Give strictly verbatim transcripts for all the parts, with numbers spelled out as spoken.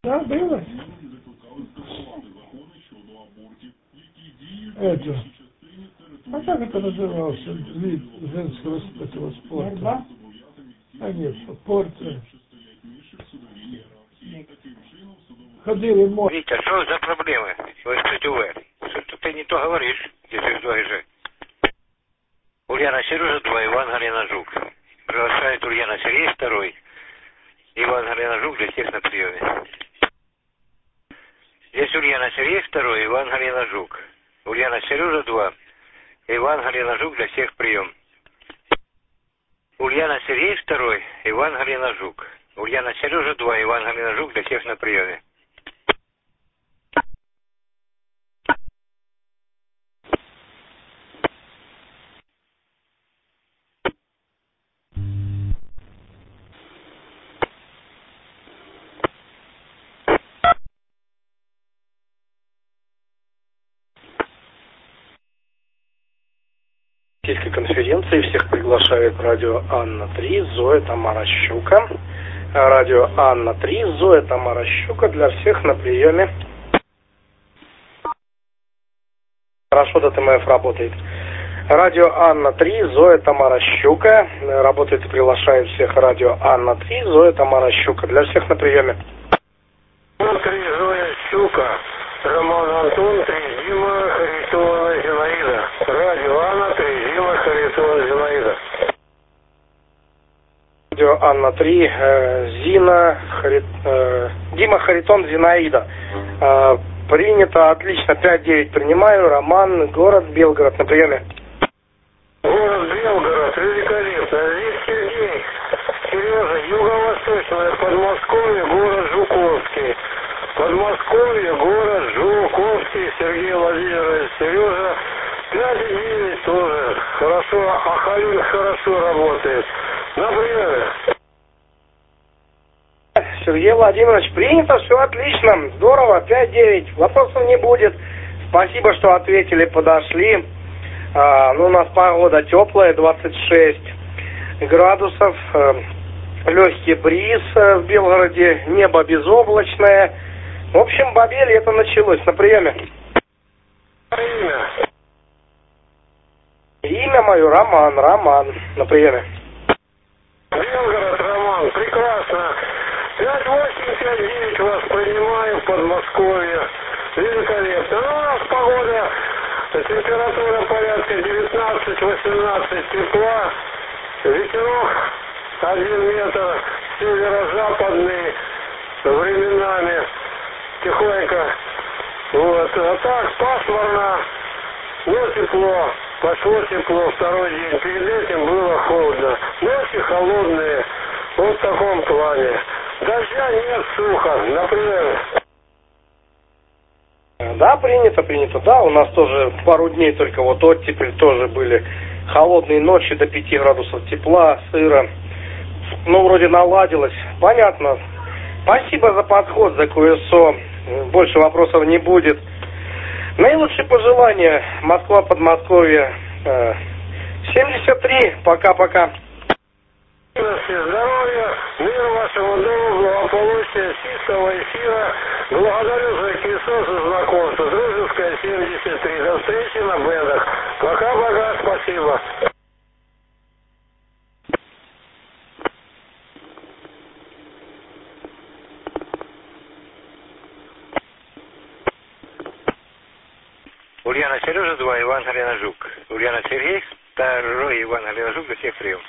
Да, было. Это. А как это назывался? Вид женского этого спорта? А нет, спорта. Ходили море. Витя, что за проблемы? Вы что вы? Что ты не то говоришь, если говоришь. Ульяна Сережа два, Иван Галина Жук. Приглашает Ульяна Сергей второй, Иван Галина Жук для всех на приеме. Здесь Ульяна Сергей второй, Иван Галина Жук. Ульяна Сережа два, Иван Галина Жук для всех прием. Ульяна Сергей второй, Иван Галина Жук. Ульяна Сережа два, Иван Галина Жук для всех на приеме. Сельской конференции всех приглашает радио Анна три, Зоя Тамара Щука. Радио Анна три, Зоя Тамара Щука для всех на приеме. Хорошо, ДТМФ работает. Радио Анна три, Зоя Тамара Щука. Работает и приглашает всех радио Анна три, Зоя Тамара Щука для всех на приеме. Анна три, Зоя Щука. Роман Антон три, Дима Харитонова Зинаида. Радио Анна три, Дима Харитонова Зинаида. Радио Анна три, э, Зина, Хари, э, Дима Харитон Зинаида. Э, принято, отлично, пять девять принимаю. Роман, город Белгород на приеме. Город Белгород, великолепно. Здесь Сергей, Сережа, юго-восточное Подмосковье, город Жуковский. Подмосковье, город Жуковский, Сергей Владимирович, Сережа, пять девять тоже. Хорошо, Ахалин хорошо работает. На приеме. Сергей Владимирович, принято, все отлично, здорово, пять девять, вопросов не будет. Спасибо, что ответили, подошли. А, ну, у нас погода теплая, двадцать шесть градусов, легкий бриз в Белгороде, небо безоблачное. В общем, бабе лето началось. На приеме. Имя? Имя мое Роман, Роман. На приеме. Белгород, Роман, прекрасно. пять восемь пять девять вас принимаю в Подмосковье. Великолепно. Ну, у нас погода, температура порядка девятнадцать-восемнадцать тепла. Ветерок один метр, северо-западный, временами тихонько. Вот. А так, пасмурно, но тепло. Пошло тепло второй день. Перед этим было холодно. Ночи холодные. Вот в таком плане. Дождя нет, сухо. Например. Да, принято, принято. Да, у нас тоже пару дней только вот оттепель тоже были. Холодные ночи до пяти градусов тепла, сыро. Ну, вроде наладилось. Понятно. Спасибо за подход, за КСО. Больше вопросов не будет. Наилучшие пожелания. Москва, Подмосковье. семьдесят три. Пока-пока. Здоровья, мир вашему дому, благополучия, чистого эфира. Благодарю за КСО, за знакомство. Дружеская семьдесят три. До встречи на бендах. Пока-пока. Спасибо. Ульяна Сережа два, Иван Галина Жук. Ульяна Сергей второй, Иван Галина Жук для всех прием.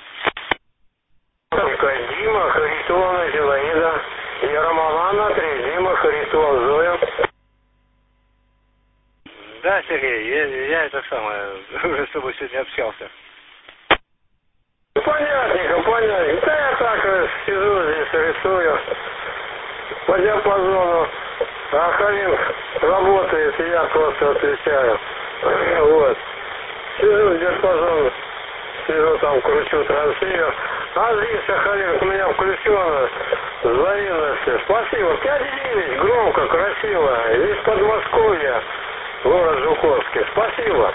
Дима Харитонова Зинаида. И Роман Анна три, Дима Харитонова Зоя. Да, Сергей, я, я это самое, уже с тобой сегодня общался. Понятненько, понятненько. Да я так сижу здесь, рисую по диапазону. А Халин работает, и я просто отвечаю. Вот. Сижу в диапазону, сижу там, кручу транслирую. А здесь Ахалин у меня включено взаимности. Спасибо. пять девять, громко, красиво. Здесь Подмосковье, город Жуковский. Спасибо.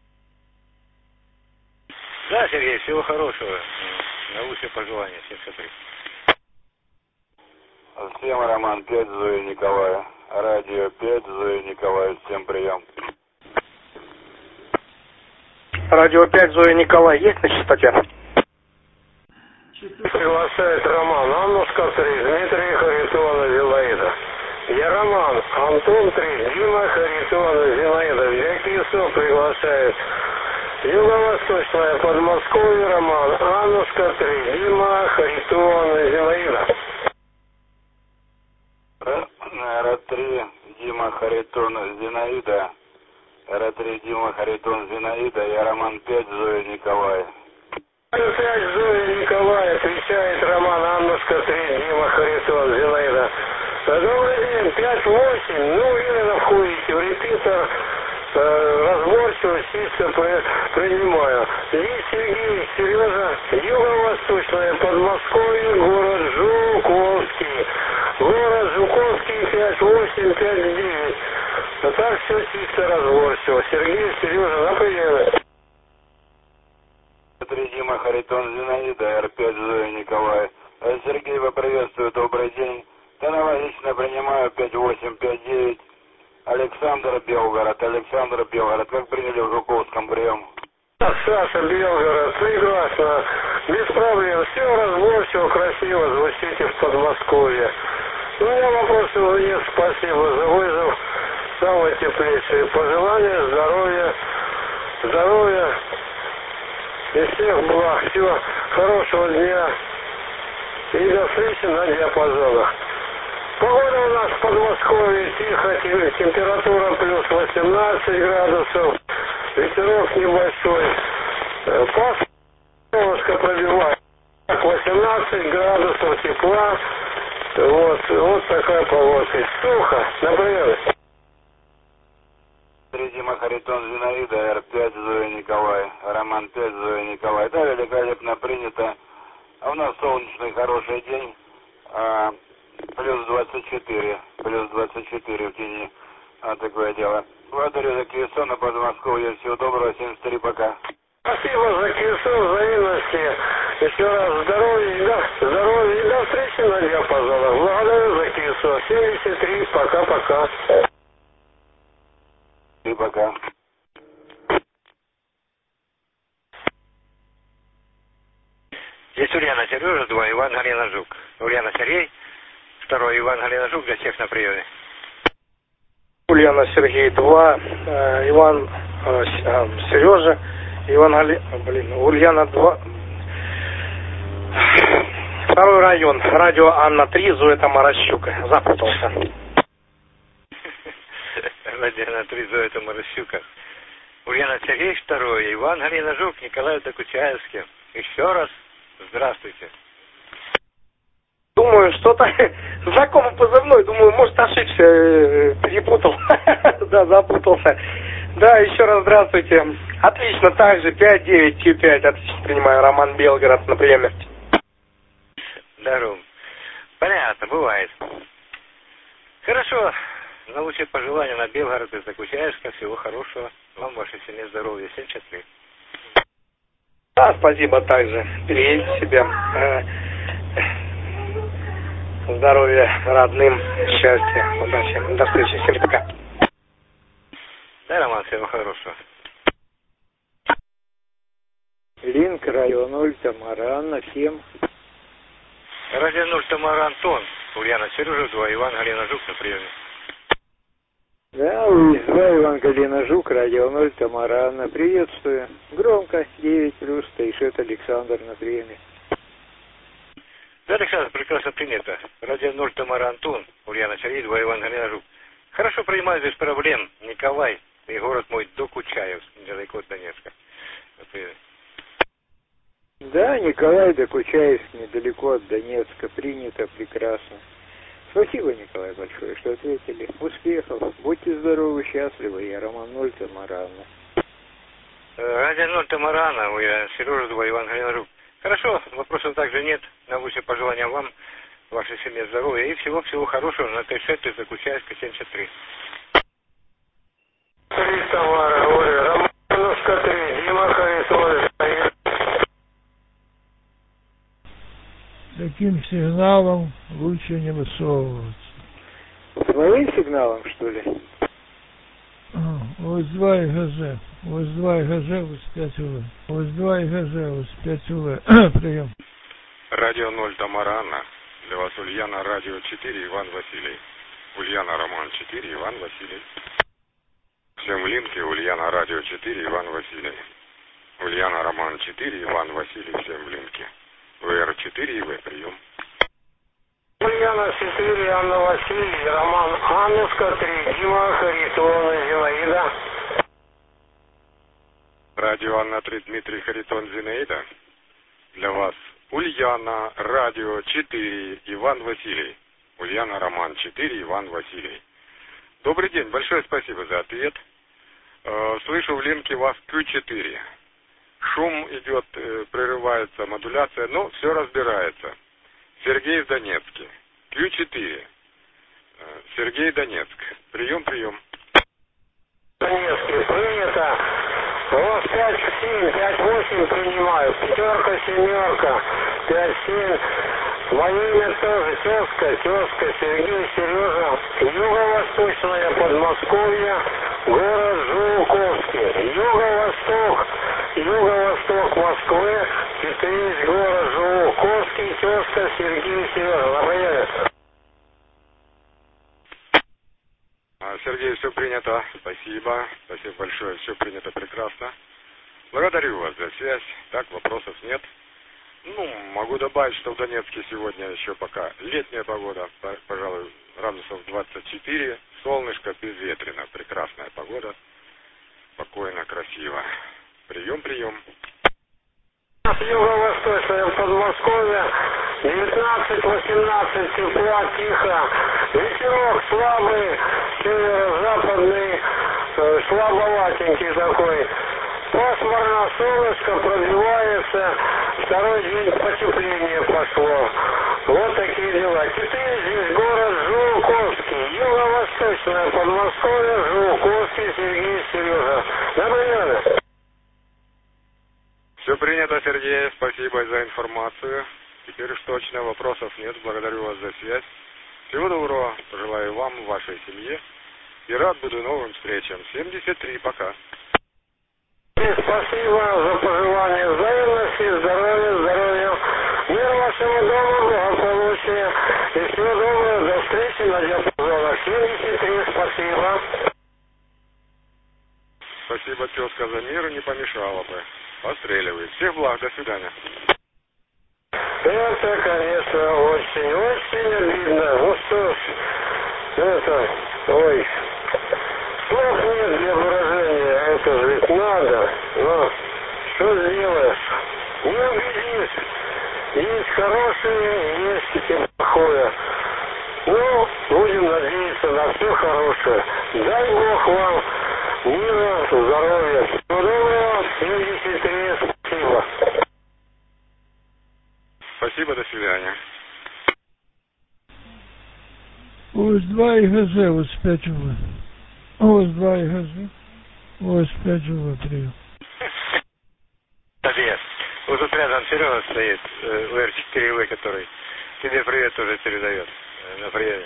Да, Сергей, всего хорошего. На лучшие пожелания. семьдесят три. Всем Роман пять, Зоя Николая. Радио пять, Зоя Николая. Всем прием. Радио пять, Зоя Николай, есть на частоте? Приглашает Роман, Аннушка три, Дмитрий, Харитонов, Зинаида. Я Роман, Антон три, Дима, Харитонов, Зинаида. Якису приглашает. Юго-Восточное Подмосковье, Роман, Аннушка три, Дима, Харитонов, Зинаида. Р три, Дима, Харитон, Зинаида. Р три, Дима, Харитон, Зинаида. Я Роман пять, Зоя Николая. пять, Зоя Николай, отвечает Роман, Аннушка три, Дима, Харитон, Зинаида. Добрый день, пять восемь, ну именно входите в репитер, э, разборчиво, чисто при, принимаю. Есть Сергей, Сережа, Юго-Восточное Подмосковье, город Жуковский. Город Жуковский, пять восемь пять девять. А так все чисто разборчиво. Сергей, Сережа, на приеме. три, Дима, Харитон, Зинаида. Р пять, Зоя Николая. Сергей, вы приветствую, добрый день. Аналогично принимаю пять восемь пять девять. Александр Белгород. Александр Белгород. Как приняли в Жуковском прием? Саша Белгород, прекрасно. Без проблем. Все разборчиво, красиво звучите в Подмосковье. У меня вопросов нет. Спасибо за вызов. Самое теплейшее пожелания, здоровья, здоровья и всех благ. Всего хорошего дня. И до встречи на диапазонах. Погода у нас в Подмосковье тихо, температура плюс восемнадцать градусов, ветерок небольшой, пасмурно, солнышко пробивает, восемнадцать градусов тепла, вот, вот такая погода. Сухо, например. три, Дима, Харитон, Зинаида. Р пять, Зоя Николай. Роман пять, Зоя Николай. Да, великолепно принято. А у нас солнечный хороший день. А, плюс двадцать четыре. Плюс двадцать четыре в тени. А, такое дело. Благодарю за Киесон, на Подмосковье. Всего доброго. семьдесят три, пока. Спасибо за Киесон, взаимности. Еще раз здоровья и до, здоровья и до встречи на диапазонах. Благодарю за Киесон. семьдесят три, пока-пока. И пока. Здесь Ульяна Сережа, два, Иван Галина Жук. Ульяна Сергей, второй Иван Галина Жук, для всех на приеме. Ульяна Сергей два, э, Иван э, э, Сережа, Иван Гали... Блин, Ульяна два. Второй район, радио Анна три, Зоя Тамаращук. Запутался. Радио Анна три, Зоя Тамаращук. Ульяна Сергей, второй Иван Галина Жук, Николай Докучаевский. Еще раз здравствуйте. Думаю, что-то знакомый позывной. Думаю, может, ошибся, перепутал. Да, запутался. Да, еще раз здравствуйте. Отлично, также пять девять Q пять. Отлично принимаю. Роман Белгород на приеме. Здорово. Понятно, бывает. Хорошо. Наилучшие пожелания на Белгород из Докучаевска. Всего хорошего. Вам, вашей семье, здоровья. семьдесят три. Да, спасибо также. Берегите себя. Здоровья родным, счастья, удачи. До встречи. Всем пока. Да, Роман, всего хорошего. Линк, район ноль, Тамара, Анна, семь. Радио ноль, Тамара, Антон. Ульяна Сережа, два, Иван Галина Жук на приеме. Да, два, Иван Галина Жук, радио ноль, Тамара, Анна, приветствую. Громко, девять плюс, Тайшет Александр на приеме. Да, Александр, прекрасно принято. Радио ноль, Тамара, Антон. Ульяна Сергей, два, Иван Галина Жук. Хорошо принимаю, без проблем. Николай, и город мой Докучаевск, недалеко от Донецка. Да, Николай Докучаевск, недалеко от Донецка. Принято, прекрасно. Спасибо, Николай, большое, что ответили. Успехов. Будьте здоровы, счастливы. Я Роман ноль, Тамара, Анна. Радио ноль, Тамара, Анна. Ульяна Сережа, два, Иван Галина Жук. Хорошо, вопросов также нет. Наилучшие пожелания вам, вашей семье, здоровья и всего-всего хорошего на Т-шесть из Докучаевска, семьдесят три. Три, Тамара, Оля, Романовска три, Дима Харитон. таким сигналом лучше не высовываться. С моим сигналом, что ли? ОС два и ГЗ. ОС два и ГЗ, ОС пять УВ. ОС два и ГЗ, ОС пять УВ. Прием. Радио ноль Тамара Анна. Для вас Ульяна, радио четыре, Иван Василий. Ульяна, Роман четыре, Иван Василий. Всем в линке Ульяна, радио четыре, Иван Василий. Ульяна, Роман четыре, Иван Василий, всем в линке. ВР четыре и В, прием. Ульяна четыре, Анна Василий, Роман Аннушка три, Дима Харитон, Зинаида. Радио Анна три, Дмитрий Харитон, Зинаида. Для вас Ульяна, радио четыре, Иван Василий. Ульяна, Роман четыре, Иван Василий. Добрый день, большое спасибо за ответ. Слышу в линке вас Q четыре. Шум идет, прерывается, модуляция, но все разбирается. Сергей в Донецке. Q четыре. Сергей, Донецк. Прием, прием. Донецкий, принято. ОС пять семь, пять восемь принимаю. Пятерка, семерка, пять семь. Мое имя тоже тезка, тезка, Сергей, Сережа. Юго-восточное Подмосковье, город Жуковский. Юго-восток, юго-восток Москвы, четыре, город Жуковский, тезка, Сергей, Сережа. На приеме. Сергей, все принято. Спасибо. Спасибо большое. Все принято прекрасно. Благодарю вас за связь. Так, вопросов нет. Ну, могу добавить, что в Донецке сегодня еще пока летняя погода. Пожалуй, градусов двадцать четыре. Солнышко, безветренно. Прекрасная погода. Спокойно, красиво. Прием, прием. Юго-восточное Подмосковье, девятнадцать восемнадцать, тепла, тихо. Ветерок слабый, северо-западный, слабоватенький такой. Пасмурно, солнышко пробивается, второй день потепление пошло. Вот такие дела. Теперь здесь город Жуковский, юго-восточное Подмосковье, Жуковский, Сергей, Сережа. На приеме. Все принято, Сергей. Спасибо за информацию. Теперь уж точно вопросов нет. Благодарю вас за связь. Всего доброго. Пожелаю вам, вашей семье. И рад буду новым встречам. семьдесят три. Пока. Спасибо за пожелание взаимности, здоровья, здоровья. Мир вашему дому, благополучия. И всего доброго. До встречи на диапазонах. семьдесят три. Спасибо. Спасибо, тезка, за мир. Не помешало бы. Постреливает. Всех благ. До свидания. Это, конечно, очень-очень обидно. Ну что ж, это, ой, слов нет для выражения, это же ведь надо. Но что сделаешь? Не убедишь. Есть хорошее, есть и плохое. Ну, будем надеяться на все хорошее. Дай Бог вам мира, здоровья. Всего доброго. семьдесят три. Спасибо. Спасибо, до свидания. ОС два и ГЗ, ОС пять УВ. ОС два и ГЗ, ОС пять УВ, прием. Привет. Вот тут рядом Серега стоит, УР четыре В, который тебе привет тоже передает на приеме.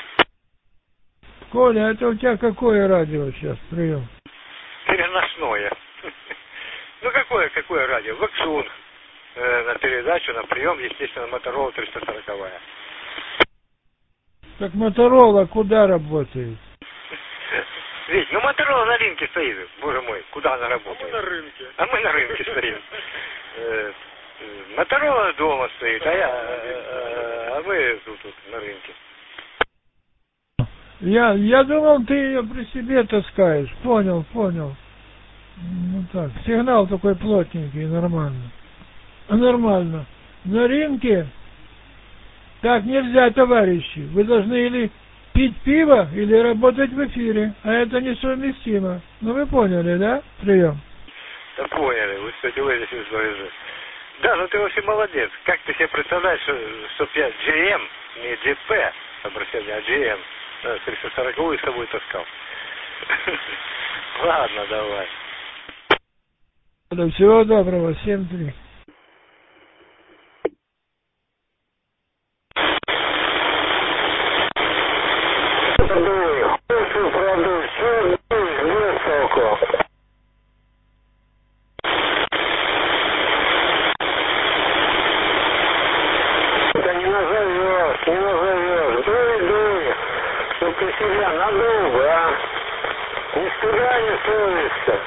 Коля, это у тебя какое радио сейчас? Прием. Переносное. Ну какое, какое радио? Ваксун. На передачу, на прием, естественно, Моторола триста сороковая. Так Моторола куда работает? Ведь, ну Моторола на рынке стоит, боже мой, куда она работает? А мы на рынке. А мы на рынке стоим. Моторола дома стоит, а я, а мы тут, тут на рынке. Я, я думал, ты ее при себе таскаешь. Понял, понял. Ну так, сигнал такой плотненький, нормально. Нормально. На рынке так нельзя, товарищи. Вы должны или пить пиво, или работать в эфире. А это несовместимо. Ну вы поняли, да? Прием. Да поняли, вы, кстати, вылезли из же. Да, ну ты вообще молодец. Как ты себе представляешь, что, чтоб я джи эм, не джи пи, обращение, а джи эм, триста сороковую с собой таскал. Ладно, давай. Всего доброго, семь три. Продуй, хуйцу продуй, все, без толку. Да не назовешь, не назовешь. Дуй, дуй, чтоб ты себя надолго, а? Ни стыда, ни совести.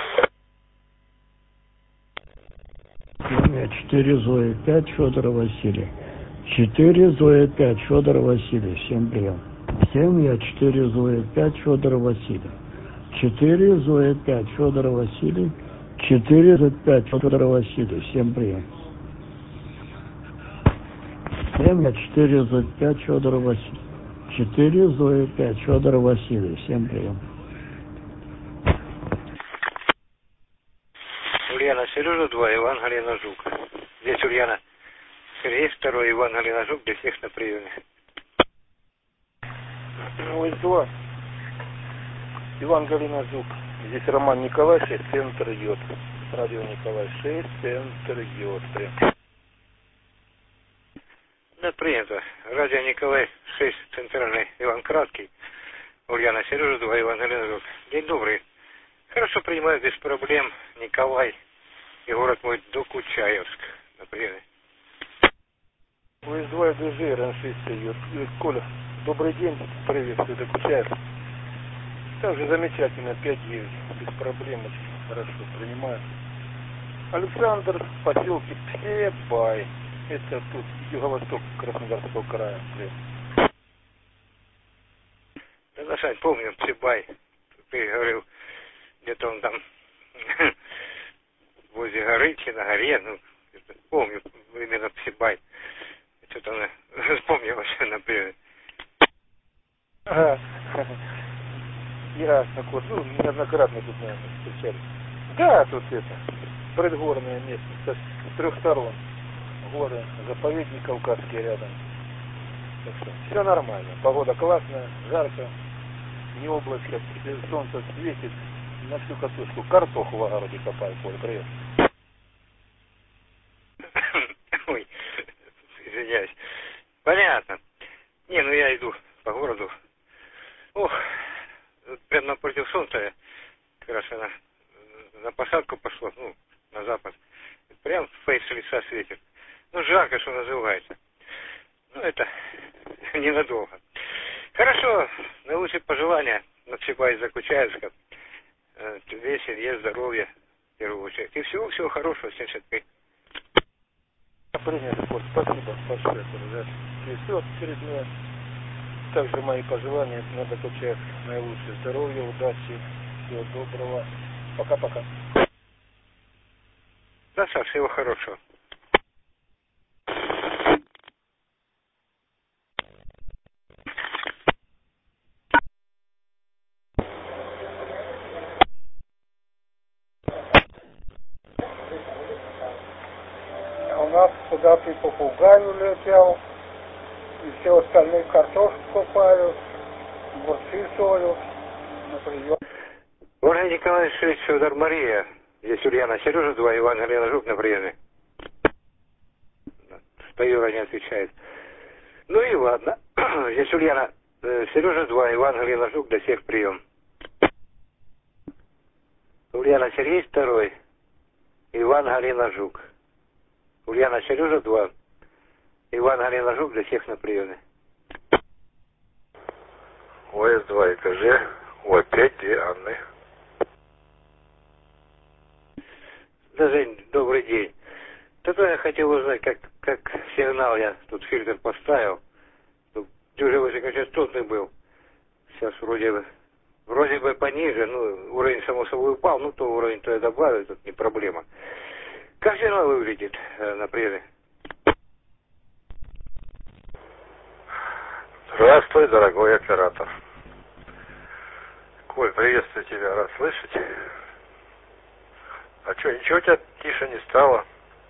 Семья четыре Зои пять Федора Василий. четыре Зои пять Федора Василий. Всем прием. Семья четыре Зои пять Федора Василий. четыре Зои пять Федора Василий. четыре Зои пять Федора Василий. Всем прием. Семья четыре Зои пять Федора Василий. четыре Зои пять Федора Василий. Всем прием. Ульяна Сережа два, Иван Галина Жук. Здесь Ульяна Сергей второй, Иван Галина Жук, для всех на приеме. Ой, два. Иван Галина Жук. Здесь Роман Николай, шесть, центр йод. Радио Николай шесть, центр йод. Да, принято. Радио Николай шесть, центральный, Иван Краткий. Ульяна Сережа два, Иван Галина Жук. День добрый. Хорошо принимаю, без проблем. Николай и город мой Докучаевск. На приеме. Ой, два, ДЖ, раншисты йод. Коля, добрый день. Приветствую, Докучаевск. Также замечательно, пять девять. Без проблем, очень хорошо принимаю. Александр, поселки Псебай. Это тут юго-восток Краснодарского края. Да, Сань, помню, Псебай. Ты говорил, где-то он там возле горы, чи на горе. Ну, помню, именно Псебай. Что-то вспомнилось, например. Ага. Ясно, кот. Ну, неоднократно тут, наверное, встречались. Да, тут это, предгорная местность, с трех сторон. Горы, заповедник Кавказский рядом. Так что все нормально. Погода классная, жарко, не облачко, солнце светит на всю катушку. Картоху в огороде копаю, Коль, привет. Ой, извиняюсь. Понятно. Не, ну я иду по городу. Ох, прямо напротив солнца, как раз она на посадку пошла, ну, на запад. Прям в фейс лица светит. Ну, жарко, что называется. Ну, это ненадолго. Хорошо, наилучшие пожелания на Псебай из Докучаевска. Тебе, семье, здоровья, в первую очередь. И всего-всего хорошего, семьдесят пять. Принято, Коль, спасибо большое за все очередное. Также мои пожелания на Докучаевск. Наилучшее здоровья, удачи, всего доброго. Пока-пока. Да, Саш, всего хорошего. У нас сюда и попугай улетел, и все остальные картошку копают, огурцы солю, на прием. Ольга Николаевич шесть, Федор Мария. Здесь Ульяна Сережа два, Иван Галина Жук на приеме. Юра не отвечает. Ну и ладно. Здесь Ульяна э, Сережа два, Иван Галина Жук, для всех прием. Ульяна Сергей второй, Иван Галина Жук. Ульяна Сережа два, Иван Галина Жук, для всех на приеме. ОС два ИКЖ, О пять две Анны. Да, Жень, добрый день. Тогда я хотел узнать, как, как сигнал я тут фильтр поставил. Тут уже высокочастотный был. Сейчас вроде бы, вроде бы пониже, ну, уровень само собой упал, ну, то уровень то я добавил, тут не проблема. Как сигнал выглядит э, на приеме? Здравствуй, дорогой оператор. Коль, приветствую тебя, рад слышать. А что, ничего у тебя тише не стало?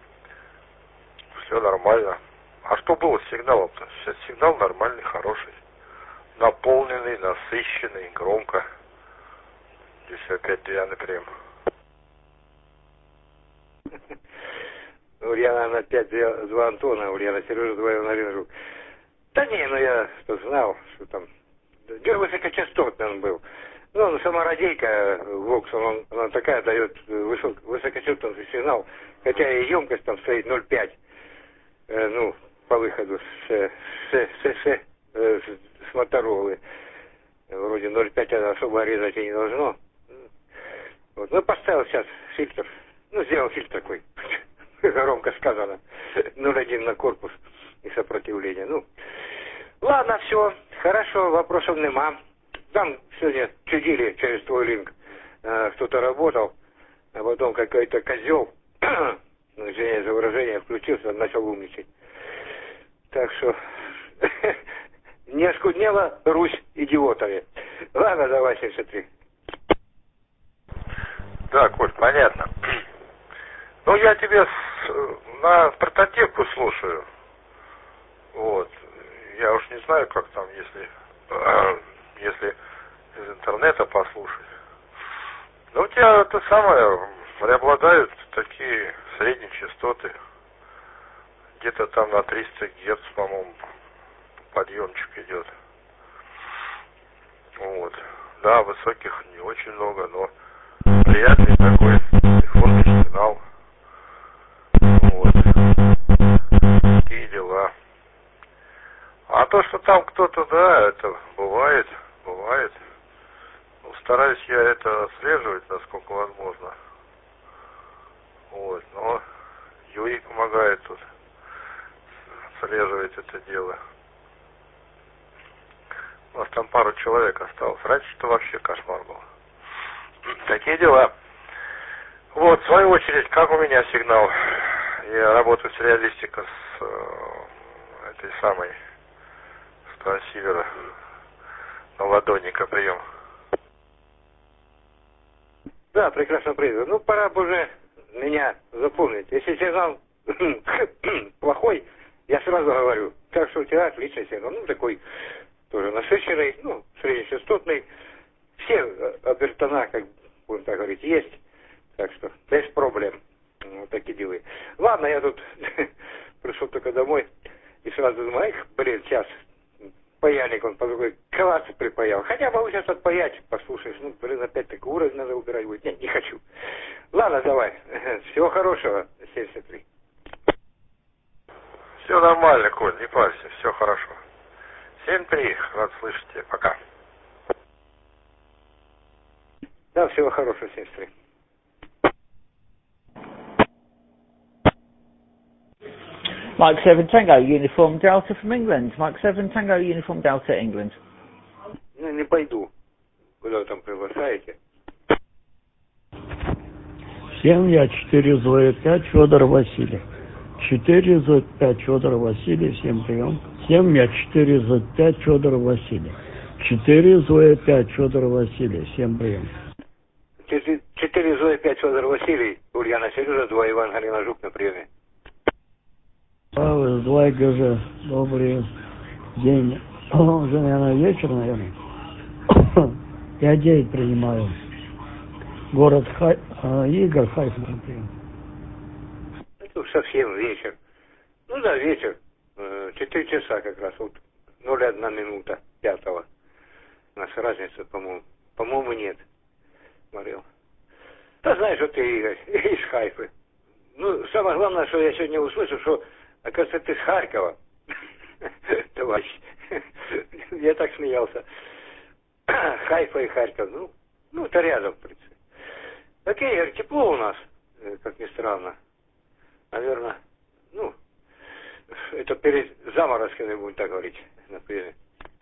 Все нормально. А что было с сигналом-то? Сейчас сигнал нормальный, хороший. Наполненный, насыщенный, громко. Здесь опять Диана прием. Ульяна на пять два Антона, Ульяна Сережа два Иван Галина Жук. Да не, ну я что знал, что там высокочастотный он был. Ну, он самородейка, Воксон, он, она такая дает высок, высокочастотный сигнал, хотя и емкость там стоит ноль пять, э, ну, по выходу с, с, с, с, с, с, с Моторолы. Вроде ноль пять особо резать и не должно. Вот. Ну, поставил сейчас фильтр. Ну, сделал фильтр такой. Громко сказано. ноль один на корпус и сопротивление. Ну, ладно, все. Хорошо, вопросов нема. Там сегодня чудили через твой линк. Э, кто-то работал, а потом какой-то козел, ну, извиняюсь за выражение, включился, начал умничать. Так что не оскуднела Русь идиотами. Ладно, давай, семьдесят три. Да, Коль, понятно. Ну, я тебе с, на прототипку слушаю. Вот. Я уж не знаю, как там, если, если из интернета послушать. Но у тебя это самое, преобладают такие средние частоты. Где-то там на триста герц, по-моему, подъемчик идет. Вот. Да, высоких не очень много, но приятный такой телефонный сигнал. Вот. Такие дела. А то, что там кто-то, да, это бывает, бывает. Ну, стараюсь я это отслеживать, насколько возможно. Вот, но Юрий помогает тут отслеживать это дело. У нас там пару человек осталось. Раньше-то вообще кошмар был. Такие дела. Вот, в свою очередь, как у меня сигнал? Я работаю с реалистика с э, этой самой с трансивера на ладонника прием. Да, прекрасно принято. Ну, пора бы уже меня запомнить. Если сигнал плохой, я сразу говорю. Так что у тебя отличный сигнал. Ну, такой тоже насыщенный, ну, среднечастотный. Все обертона, как будем так говорить, есть. Так что без проблем. Вот такие дела. Ладно, я тут пришел только домой и сразу думаю, эх, блин, сейчас паяльник он по другой класс припаял. Хотя могу сейчас отпаять, послушаешь. Ну, блин, опять такой уровень надо убирать будет. Нет, не хочу. Ладно, давай. Всего хорошего. семьдесят три. Все нормально, Коль, не парься, все хорошо. семь три, рад слышать тебя. Пока. Да, всего хорошего, семьдесят три. Mike seven Tango, Uniform Delta from England. Mike seven Tango, Uniform Delta, England. Ну, не пойду. Куда вы там приглашаете? семь я четыре Зоя пять Федор Василий. четыре Зоя пять Федор Василий, всем прием. семь я четыре Зоя пять Федор Василий. четыре Зоя пять Федор Василий, всем прием. четыре Зоя пять Федор Василий, Ульяна Сережа, два Иван Галина Жук на приеме. А, два ГЖ, добрый день. Уже, наверное, вечер, наверное. Я девять принимаю. Город Хай... Игорь Хайфман прием. Это совсем вечер. Ну да, вечер. Четыре часа как раз. Вот ноль одна минута пятого. У нас разница, по-моему. По-моему, нет. Смотрел. Да знаешь, вот ты, Игорь, из Хайфы. Ну, самое главное, что я сегодня услышал, что, оказывается, ты с Харькова. Товарищ. Я так смеялся. Хайфа и Харьков. Ну, ну, это рядом, в принципе. Окей, Игорь, тепло у нас, как ни странно. Наверное, ну, это перед заморозками, будем так говорить, например.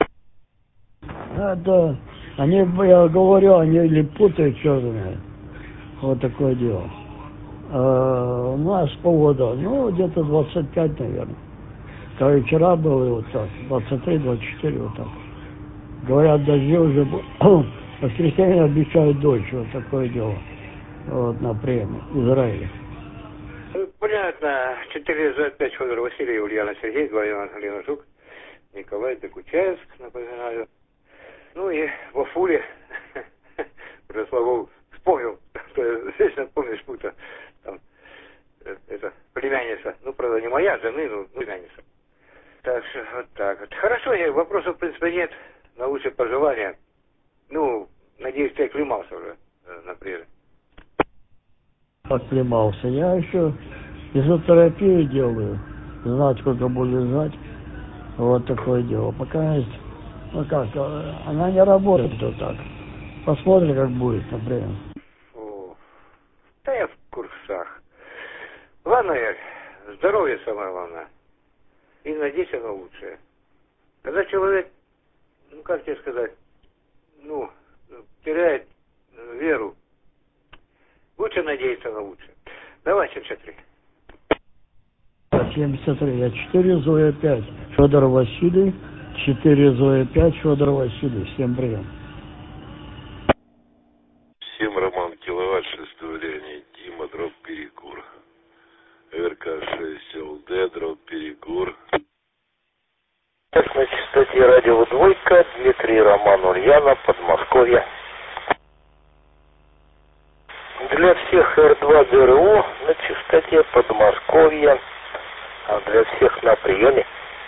А, да. Они, я говорю, они или путают, что знаю. Вот такое дело. А у нас погода, ну, где-то двадцать пять, наверное. Как и вчера было вот так, двадцать три двадцать четыре, вот так. Говорят, дожди уже, в воскресенье обещают дождь, вот такое дело. Вот, на приеме, Израиле. Понятно. четыре Зоя пять Федор Василий, Ульяна Сергей, два Иван Галина Жук, Николай Докучаевск, напоминаю. Ну и в Афуле, уже слава вспомнил, здесь напомнишь, будто там, это, племянница, ну, правда, не моя, жены, но племянница. Так что, вот так вот. Хорошо, я, вопросов, в принципе, нет. наилучшие пожелания. Ну, надеюсь, ты оклемался уже э, на природе. Оклемался. Я еще физиотерапию делаю. Знать, сколько буду лежать. Вот такое дело. Пока есть, ну как, она не работает вот так. Посмотрим, как будет, например. Фу. Да я в курсах. Ладно, Игорь, здоровье самое главное. И надеюсь, оно лучшее. Когда человек, ну как тебе сказать, ну, теряет веру, лучше надеяться на лучшее. Давай, семьдесят три. семьдесят три. Я четыре Зоя пять. Федор Василий. четыре Зоя пять. Федор Василий. Всем привет. Всем Роман Киловатт, шестое линии, Дима, дробь Перекур. РК шесть ЛД, дробь Перекур. На частоте радио двойка, Дмитрий Роман Ульяна, Подмосковье. Для всех эр два ГРУ на частоте Подмосковье, а для всех на приеме.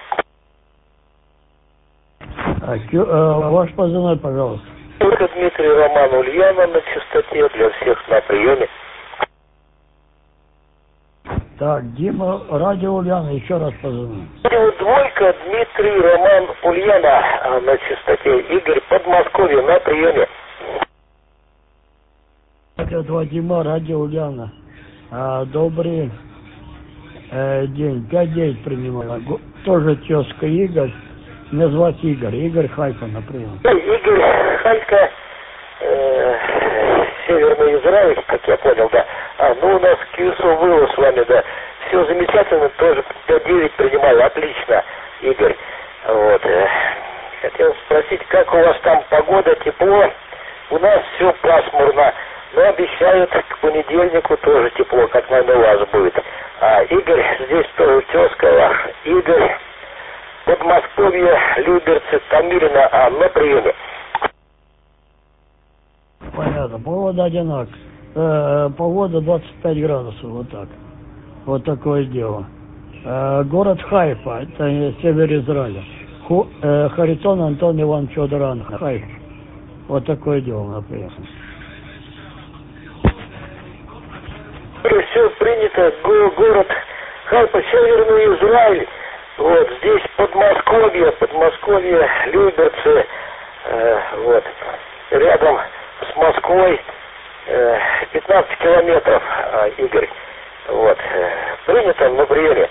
А, кю, а, ваш позывной, пожалуйста. Только Дмитрий Роман Ульяна на частоте, для всех на приеме. Так, Дима, радио Ульяна, еще раз позывной. Радио двойка, Дмитрий Роман Ульяна, а на частоте Игорь, Подмосковье, на приеме. Радио два Дима, радио Ульяна. А, добрый э, день, пять девять принимаю. Го, тоже тезка Игорь. Меня звать Игорь. Игорь Хайфа, например. Игорь Хайка, э, Северный Израиль, как я понял, да. А, ну у нас КЮСО было с вами, да. Все замечательно, тоже пять девять принимаю, отлично, Игорь. Вот. Э, хотел спросить, как у вас там погода, тепло? У нас все пасмурно, но обещают к понедельнику тоже тепло, как, наверное, у вас будет. А Игорь, здесь тоже тезка ваш, Игорь. Подмосковье, Люберцы, Томилино, а на приеме. Понятно, погода одинаковая. Э, погода двадцать пять градусов, вот так. Вот такое дело. Э, город Хайфа, это север Израиля. Ху, э, Харитон Антон Иван Федоран, Хайфа. Вот такое дело, например. Все принято, Го, город Хайфа, Северный Израиль. Вот здесь Подмосковье, Подмосковье, Люберцы, э, вот, рядом с Москвой, э, пятнадцать километров, э, Игорь, вот, э, принято на приеме.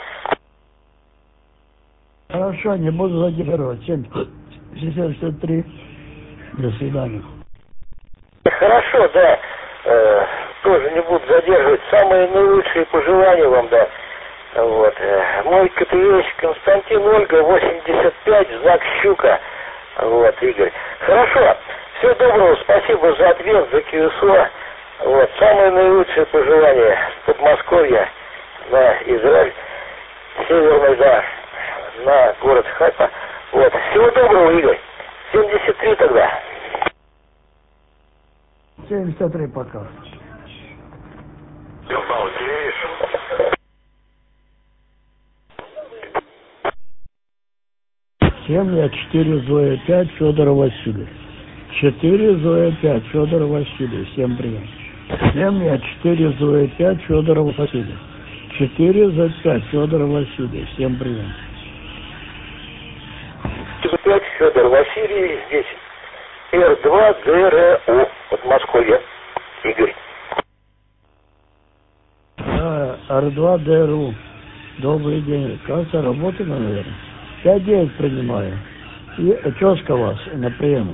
Хорошо, не буду задерживать. семь шестьдесят три. До свидания. Хорошо, да, э, тоже не буду задерживать. Самые наилучшие пожелания вам, да. Вот. Мой КТВ Константин Ольга, восемьдесят пять, знак щука. Вот, Игорь. Хорошо. Всего доброго, спасибо за ответ, за КЮСО. Вот. Самые наилучшие пожелания с Подмосковья на Израиль, Северный, да, на город Хайфа. Вот. Всего доброго, Игорь. семьдесят три тогда. семьдесят три пока. семь, я четыре Зоя пять, Федор Василий. четыре Зоя пять, Федор Василий. Всем привет. семь, я четыре Зоя пять, Федор Василий. четыре Зоя пять, Федор Василий. Всем привет. пять, Федор Василий, здесь эр два ГРУ, Подмосковье, Игорь. А, эр два ДРУ. Добрый день. Кажется, работа, наверное. пять девять принимаю. И тезка вас на приему.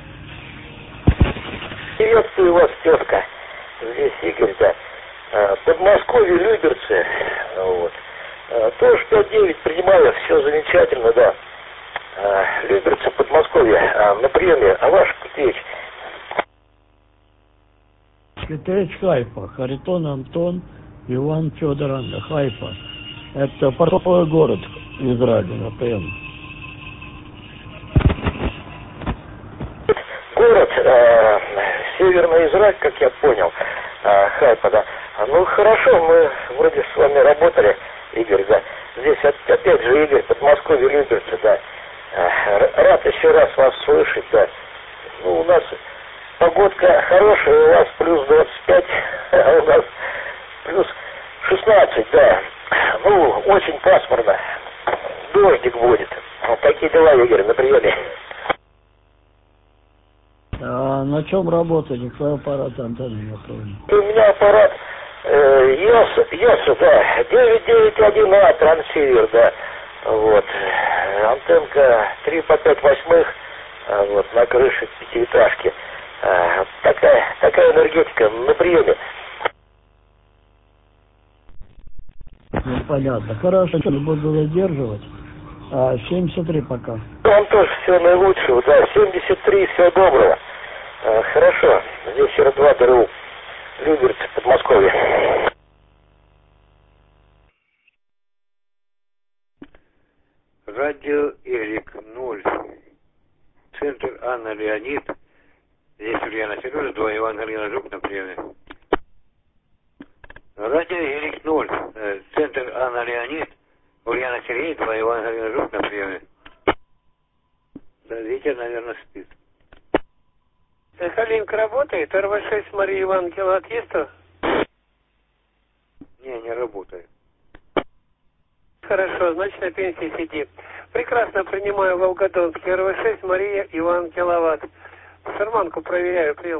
Приветствую вас, тезка. Здесь Игорь, да. Подмосковье, Люберцы. Вот. Тоже пять девять принимаю, все замечательно, да. Люберцы, Подмосковье, на приеме. А ваш Кутеич? Кутеич Хайфа. Харитон Антон Иван Федор Хайфа. Это портовый город Израиля, например. Город э, Северный Израиль, как я понял, э, Хайфа, да. Ну хорошо, мы вроде с вами работали, Игорь, да. Здесь опять же Игорь, Подмосковье, Люберцы, да. Рад еще раз вас слышать, да. Ну, у нас погодка хорошая, у вас плюс двадцать пять, а у нас плюс шестнадцать, да. Ну, очень пасмурно. Дождик будет. Вот такие дела, Игорь, на приеме. А на чем работаете? Какой аппарат антенны направлен? У меня аппарат э, Йоса, Йоса, да, девять девять один А, трансивер, да. Вот. Антенка три по пять восьмых, вот, на крыше пятиэтажки. А, такая, такая энергетика на приеме. Ну, понятно. Хорошо, не буду задерживать. А, семьдесят три пока. Вам тоже всего наилучшего, да, семьдесят три, всего доброго. А, хорошо, здесь эр два ДРУ, Люберц, Подмосковье. Радио Эрик ноль. Центр Анна Леонид. Здесь Ульяна Сережа, два Иван Галина Жук на приеме. Радио Эрик ноль. Центр Анна Леонид. Ульяна Сергей, два Иван Галина Жук на приеме. Да, Витя, наверное, спит. Халинка работает? эр вэ шесть Мария Иван Киловатт есть то? Не, не работает. Хорошо, значит на пенсии сиди. Прекрасно принимаю Волгодонский эр вэ шесть Мария Иван Киловатт. Шарманку проверяю, прием.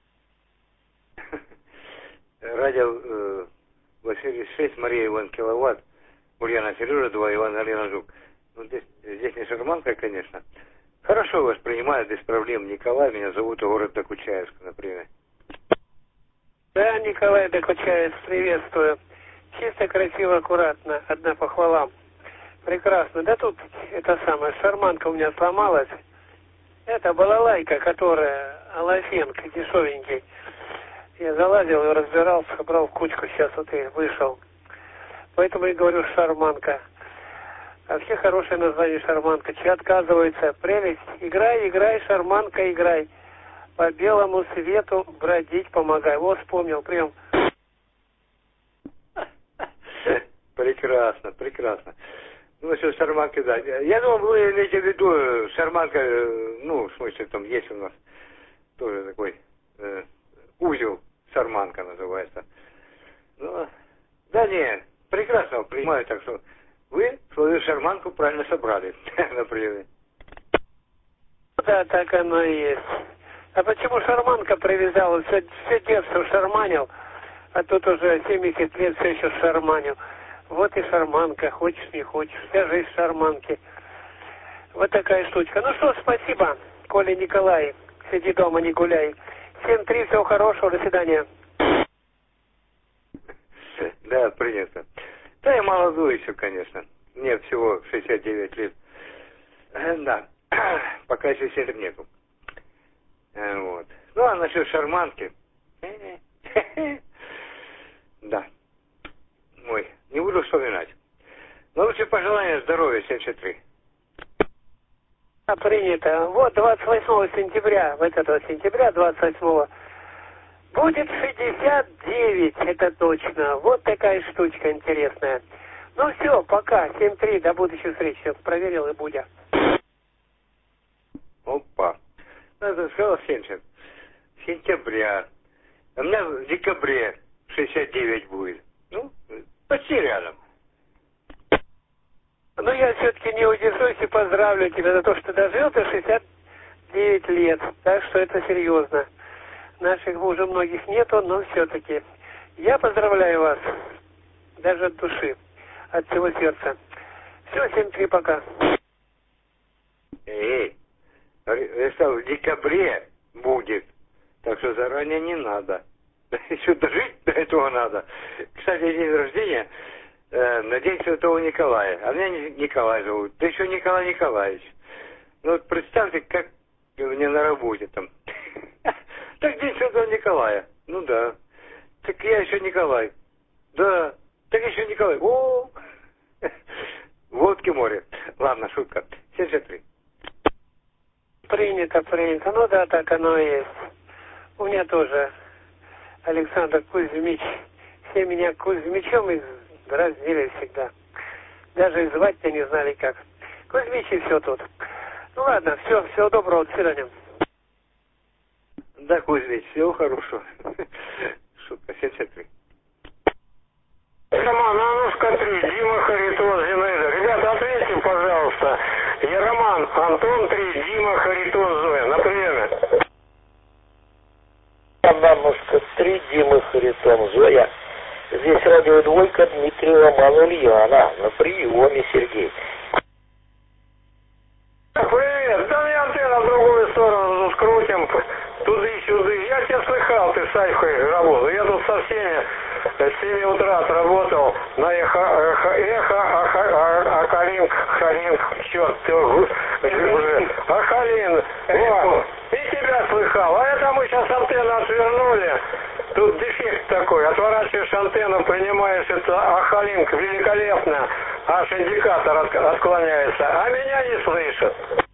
Радио э, восемьдесят шесть Мария Иван Киловатт. Ульяна Сережа, два Иван Галина Жук. Ну, здесь, здесь не шарманка, конечно. Хорошо воспринимаю, без проблем. Николай, меня зовут, город Докучаевск, например. Да, Николай Докучаевск, приветствую. Чисто, красиво, аккуратно. Одна похвала. Прекрасно. Да тут это самое, шарманка у меня сломалась. Это балалайка, которая Алафенко, дешевенький. Я залазил и разбирал, собрал в кучку, сейчас вот и вышел. Поэтому и говорю шарманка. А вообще хорошее название шарманка. Че отказывается? Прелесть. Играй, играй, шарманка, играй. По белому свету бродить помогай. Вот вспомнил, прием. Прекрасно, прекрасно. Ну, что, шарманка, да. Я думал, вы имеете в виду шарманка, ну, в смысле, там есть у нас тоже такой э, узел, шарманка называется. Ну, да не, прекрасно принимаю, так что вы свою шарманку правильно собрали, например. Да, так оно и есть. А почему шарманка привязала? Все, все детство шарманил, а тут уже семьдесят лет все еще шарманил. Вот и шарманка, хочешь не хочешь, вся жизнь шарманки. Вот такая штучка. Ну что, спасибо, Коля Николай. Сиди дома, не гуляй. семь три, всего хорошего, до свидания. Да, принято. Да, я молодой еще, конечно. Мне всего шестьдесят девять лет. Да, пока еще селек нету. Вот. Ну, а насчет шарманки. Да. Ой, не буду вспоминать. Но лучше пожелания здоровья, семьдесят три. А, принято. Вот двадцать восьмого сентября, вот этого сентября, двадцать восьмого, будет шестьдесят девять, это точно. Вот такая штучка интересная. Ну все, пока, семь три, до будущей встречи. Проверил и Будя. Опа. Надо сказал семьдесят. Сентября. А у меня в декабре шестьдесят девять будет. Ну, почти рядом. Ну, я все-таки не удержусь и поздравлю тебя за то, что дожил до шестьдесят девять лет. Так что это серьезно. Наших уже многих нету, но все-таки. Я поздравляю вас. Даже от души. От всего сердца. Все, семь три, пока. Эй, это в декабре будет. Так что заранее не надо. Еще дожить до этого надо. Кстати, день рождения э, на день Святого Николая. А меня Николай зовут. Да еще Николай Николаевич. Ну вот представьте, как у меня на работе там. Так день Святого Николая. Ну да. Так я еще Николай. Да. Так еще Николай. О, водки море. Ладно, шутка. семьдесят три. Принято, принято. Ну да, так оно и есть. У меня тоже Александр Кузьмич. Все меня Кузьмичом и дразнили всегда. Даже и звать-то не знали как. Кузьмич и все тут. Ну ладно, все, всего доброго, до свидания. Да, Кузьмич, всего хорошего. Шутка, семьдесят три. Роман, Анушка три, Дима Харитон, Зинаида. Ребята, ответьте, пожалуйста. Я Роман, Антон три, Дима Харитон, Зоя. На приеме. Анушка три, Дима Харитон, Зоя. Здесь радио двойка, Дмитрий, Роман, Ульяна. На приеме, Сергей. Привет, да я антенну в другую сторону скрутим, туды-сюды. Я тебя слыхал, ты с Альфой работал. Я тут со всеми с семи утра отработал на эхо, эхо, эхо, ахо, Акалинг, Халинг, черт, ты уже, Ахалин, вот, и тебя слыхал. А это мы сейчас антенну отвернули. Тут дефект такой, отворачиваешь антенну, принимаешь это Ахалинг, великолепно, аж индикатор от, отклоняется, а меня не слышат.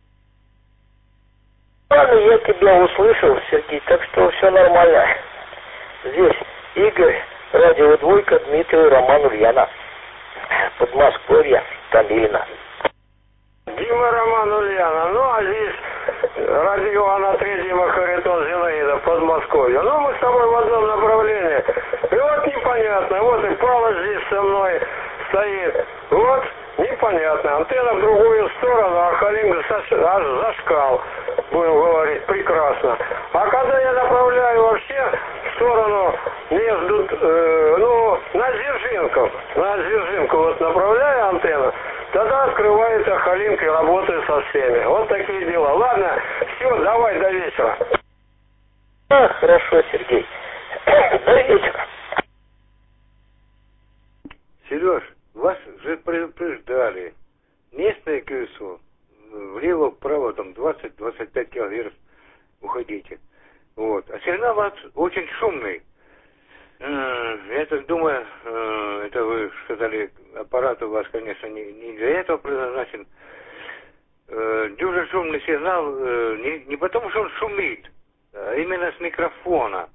Ладно, я тебя услышал, Сергей, так что все нормально. Здесь Игорь, радио двойка, Дмитрий, Роман, Ульяна. Подмосковье, Калина. Дима, Роман, Ульяна. Ну, а здесь радио Анна три, Дима Харитон, Зинаида, Подмосковье. Ну, мы с тобой в одном направлении. И вот непонятно. Вот и Павла здесь со мной стоит. Вот непонятно. Антенна в другую сторону, а Халинг аж зашкал. Будем говорить, прекрасно. А когда я направляю вообще в сторону между, э, ну, на Дзержинков, на Дзержинку вот направляю антенну, тогда открывается Халинг и работает со всеми. Вот такие дела. Ладно, все, давай до вечера. А, хорошо, Сергей. До вечера. Сереж, вас же предупреждали. Местное КСО. Влево-вправо, там двадцать-двадцать пять килогерц уходите. Вот. А сигнал у вас очень шумный. Я так думаю, это вы сказали, аппарат у вас, конечно, не, не для этого предназначен. Дюже шумный сигнал не, не потому, что он шумит, а именно с микрофона.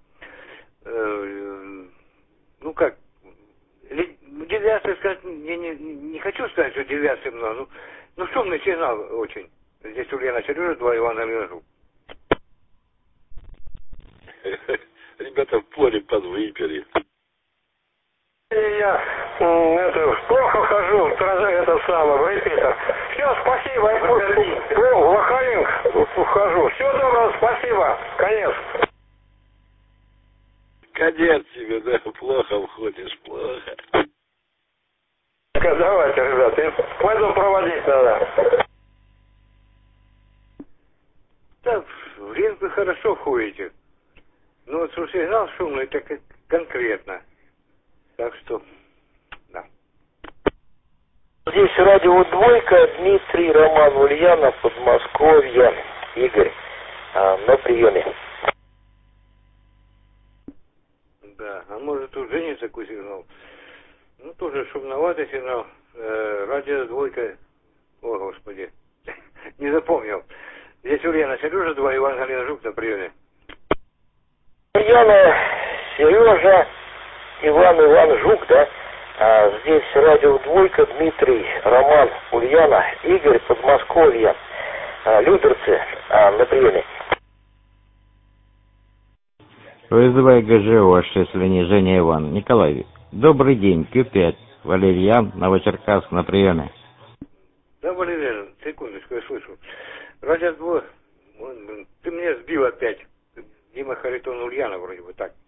Ну как, девиация сказать, я не, не хочу сказать, что девиации много, ну, ну шумный сигнал очень. Здесь Ульяна Сережа, два Ивана Ленжук. Ребята в поле подвыпили. Я это, плохо хожу, это самое, в репетитор. Все, спасибо, я в Ахалинг ухожу. Всего доброго, спасибо, конец. Конец тебе, да, плохо входишь, плохо. Давайте, ребята, пойду проводить надо. Да, в ринг вы хорошо ходите. Ну вот сигнал шумный, это конкретно. Так что, да. Здесь радио двойка, Дмитрий, Роман, Ульяна, Подмосковье, Игорь. А, на приеме. Да, а может тут же нет такой сигнал? Ну, тоже шумноватый сигнал. Э, радио двойка. О, Господи. Не запомнил. Здесь Ульяна Сережа, два Иван Галина Жук на приеме. Ульяна, Сережа, Иван, Иван Жук, да? А здесь радио двойка, Дмитрий, Роман, Ульяна, Игорь, Подмосковье, а, Люберцы, а, на приеме. ВСВ ГЖО шесть, линия Женя Иван. Николай, добрый день, Q пять, Валерьян, Новочеркасск, на приеме. Да, Валерьян, секундочку, я слышу. Радио двойка, ты меня сбил опять. Дима Харитон, Ульяна вроде бы так.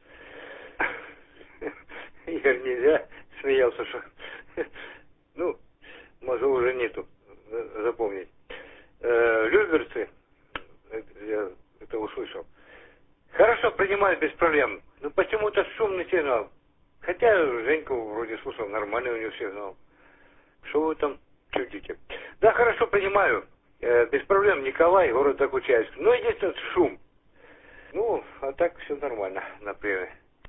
Игорь нельзя, смеялся, что... Ну, может, уже нету, запомнить. Э, Люберцы, я это услышал. Хорошо, принимают без проблем. Но почему-то шумный сигнал. Хотя Женьку вроде слушал, нормальный у него сигнал. Что вы там чудите? Да, хорошо, принимаю. Э, без проблем, Николай, город Докучаевск. Ну, единственное, шум. Ну, а так все нормально, например.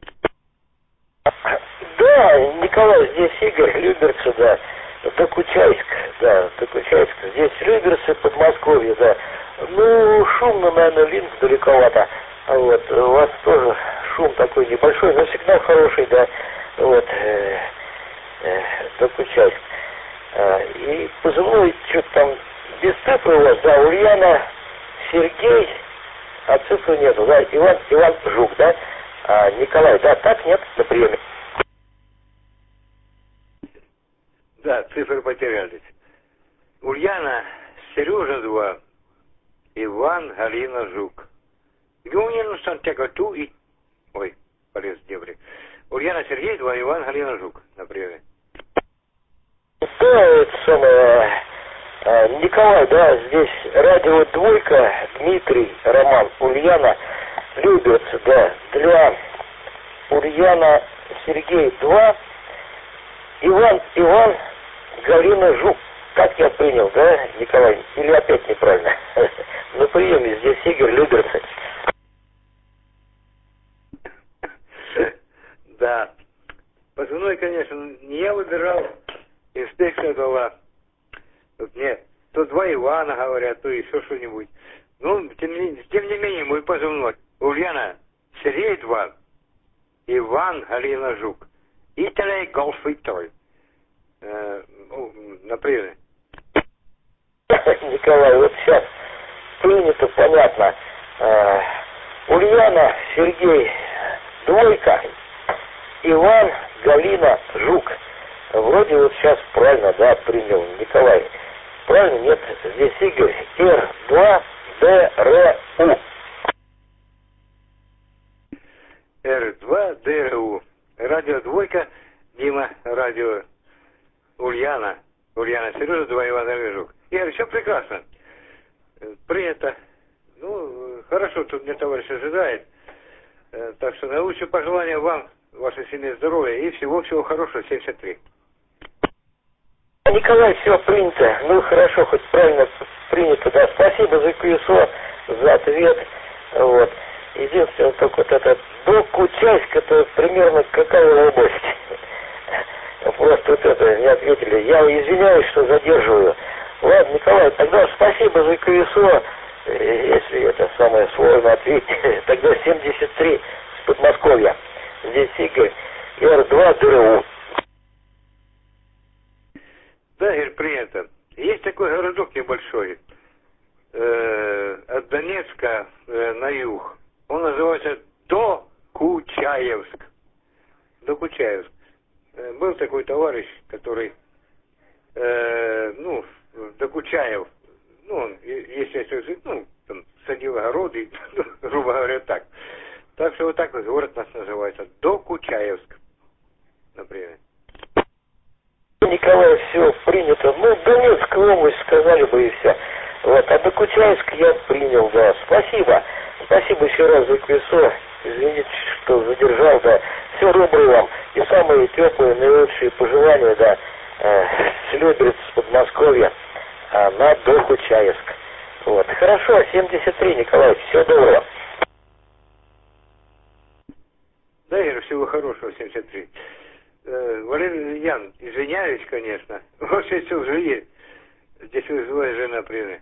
Да, Николай, здесь Игорь, Люберцы, да. Докучаевск, да, Докучаевск. Здесь Люберцы, Подмосковье, да. Ну, шумно, наверное, линк далековато. Вот, у вас тоже шум такой небольшой, но сигнал хороший, да. Вот, э, э, Докучаевск. Э, и позывной, что-то там без цифры у вас, да, Ульяна, Сергей, а цифры нету, да, Иван, Иван Жук, да, а Николай, да, так, нет, на приеме. Да, цифры потерялись. Ульяна, Сережа два, Иван, Галина, Жук. Геонину Сантьяго и... Ой, полез в дебри. Ульяна, Сергей, два, Иван, Галина, Жук на приеме. Да, это самое... Николай, да, здесь радио двойка, Дмитрий, Роман, Ульяна, Любец, да, для Ульяна, Сергей, два, Иван, Иван, Галина, Жук. Как я принял, да, Николай? Или опять неправильно? На приеме здесь Игорь, Люберцы. Да. Позывной, конечно, не я выбирал, инспекция дала. Тут мне то два Ивана говорят, то еще что-нибудь. Ну, тем не, тем не менее, мой позывной. Ульяна, Сергей два, Иван, Галина, Жук. Италия, Голф, Италия. Э, ну, на приеме. Николай, вот сейчас принято, понятно. Э, Ульяна, Сергей, двойка, Иван, Галина, Жук. Вроде вот сейчас правильно, да, принял Николай. Правильно? Нет, здесь Игорь, Р два, Д, Р, У. Р два, Д, Р, У. Радио двойка, Дима, радио Ульяна. Ульяна, Сережа, два, Иван, Галина, Жук. Игорь, все прекрасно. Принято. Ну, хорошо, тут мне товарищ ожидает. Так что наилучшие пожелания вам, вашей семье здоровья и всего-всего хорошего, семьдесят три. Николай, все принято. Ну, хорошо, хоть правильно принято, да. Спасибо за КСО, за ответ. Вот. Единственное, только вот этот док-участок, это примерно какая область? Просто вот это не ответили. Я извиняюсь, что задерживаю. Ладно, Николай, тогда спасибо за КСО. Если это самое сложно ответить, тогда семьдесят три с Подмосковья. Здесь Игорь, Р два, Д, Р, У. Да, Игорь, принято. Есть такой городок небольшой, э, от Донецка э, на юг. Он называется Докучаевск. Докучаевск. Э, был такой товарищ, который, э, ну, Докучаев, ну, он, если, ну, там, садил огороды, грубо говоря, так. Так что вот так вот город у нас называется. Докучаевск, например. Николай, все принято. Ну, Донецкая область, сказали бы и все. Вот, а Докучаевск я принял, да. Спасибо. Спасибо еще раз за КСО. Извините, что задержал, да. Все доброе вам. И самые теплые, наилучшие пожелания, да. Э, с Люберец, с Подмосковья, а на Докучаевск. Вот. Хорошо, семьдесят три, Николай. Всего доброго. Да, Ира, всего хорошего, семьдесят три. Э, Валерий Ян, извиняюсь, конечно. Вообще все живи. Здесь вызывает жена прины.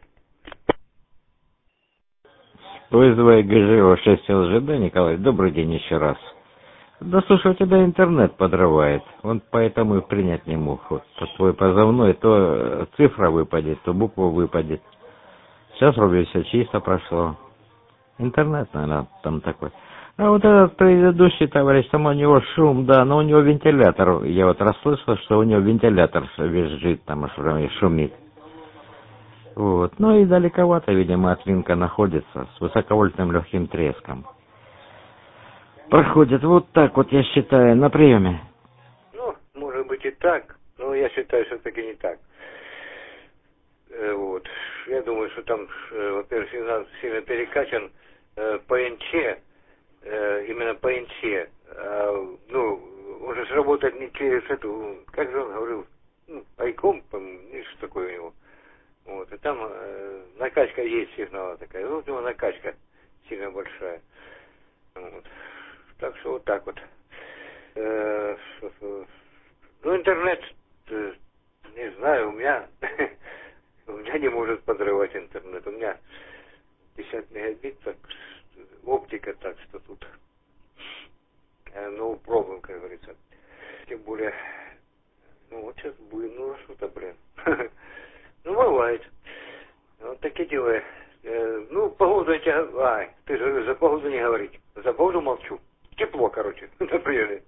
Вызывай ГЖО шесть эл жэ дэ, Николай, добрый день еще раз. Да слушай, у тебя интернет подрывает, он поэтому и принять не мог. Вот твой позывной, то цифра выпадет, то буква выпадет. Сейчас вроде все чисто прошло. Интернет, наверное, там такой. А вот этот предыдущий товарищ, там у него шум, да, но у него вентилятор. Я вот расслышал, что у него вентилятор визжит, там аж шумит. Вот. Ну и далековато, видимо, от Винка находится, с высоковольтным легким треском. Проходит вот так вот, я считаю, на приеме. Ну, может быть и так, но я считаю, что таки не так. Э, вот. Я думаю, что там, э, во-первых, сильно, сильно перекачан э, по эн че, э, именно по эн че. А, ну, он же сработает не через эту, как же он говорил, ну, айком, по-моему, что такое у него. Вот, и там э, накачка есть сигнала такая. Ну, у него накачка сильно большая. Вот. Так что вот так вот. Э, ну, интернет, э, не знаю, у меня у меня не может подрывать интернет. У меня пятьдесят мегабит, так, оптика, так что тут no problem, как говорится. Тем более, ну вот сейчас будет, ну что-то, блин. Ну, бывает. Вот такие дела. Э, ну, погоду я тебе... Ай, ты же за погоду не говорить. За погоду молчу. Тепло, короче, например.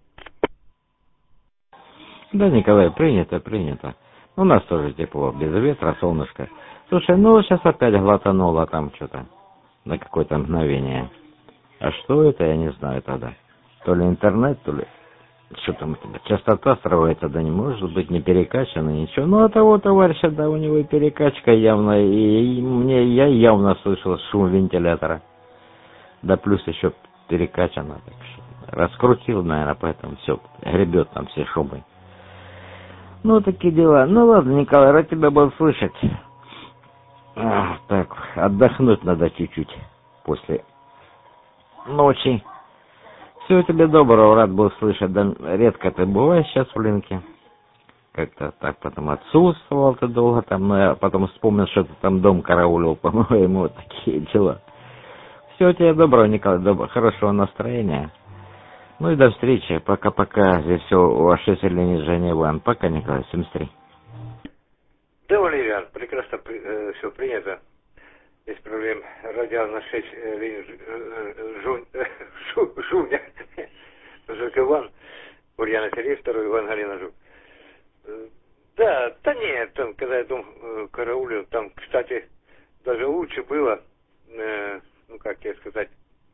Да, Николай, принято, принято. У нас тоже тепло, без ветра, солнышко. Слушай, ну сейчас опять глотануло там что-то на какое-то мгновение. А что это, я не знаю тогда. То ли интернет, то ли... Что там у тебя? Частота срывается, да не может быть, не перекачана, ничего. Ну, а того товарища, да, у него и перекачка явно, и, и мне, я явно слышал шум вентилятора. Да плюс еще перекачано, так что раскрутил, наверное, поэтому все, гребет там все шумы. Ну, такие дела. Ну, ладно, Николай, рад тебя был слышать. Ах, так, отдохнуть надо чуть-чуть после ночи. Всего тебе доброго, рад был слышать. Да, редко ты бываешь сейчас в Линке. Как-то так потом отсутствовал ты долго там, но я потом вспомнил, что ты там дом караулил, по-моему, вот такие дела. Всего тебе доброго, Николай, доброго, хорошего настроения. Ну и до встречи. Пока-пока. Здесь все ваше селение Женеван. Пока, Николай, семьдесят три. Да, Валериан, прекрасно э, все принято. Без проблем. Радио на шесть э, Жунь, э, Жу, Жуня. Жук Иван, Ульяна Сергей, второй Иван Галина Жук. Э, да, да нет, там, когда я дом э, караулил, там, кстати, даже лучше было, э, ну, как тебе сказать,